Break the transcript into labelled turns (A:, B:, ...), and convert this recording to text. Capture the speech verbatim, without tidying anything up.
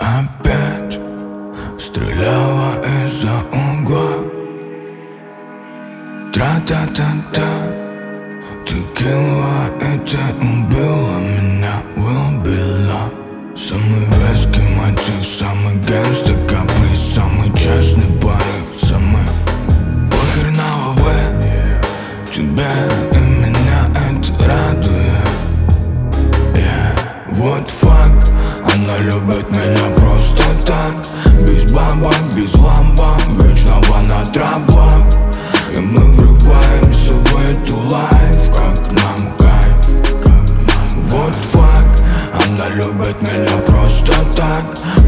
A: опять стреляла из-за угла. Тра-та-та-та, ты кинула и ты убила меня, выбила. Самый вязкий мотив, самый гангста каприз, самый честный порыв, самый похер на лбы. Тебя и меня это радует. Yeah. Вот факт, она любит меня просто так, без бабок, без ламбок, вечного на траблах. И мы врываемся в эту лайф, как нам кайф, как нам. Вот факт, она любит меня просто так,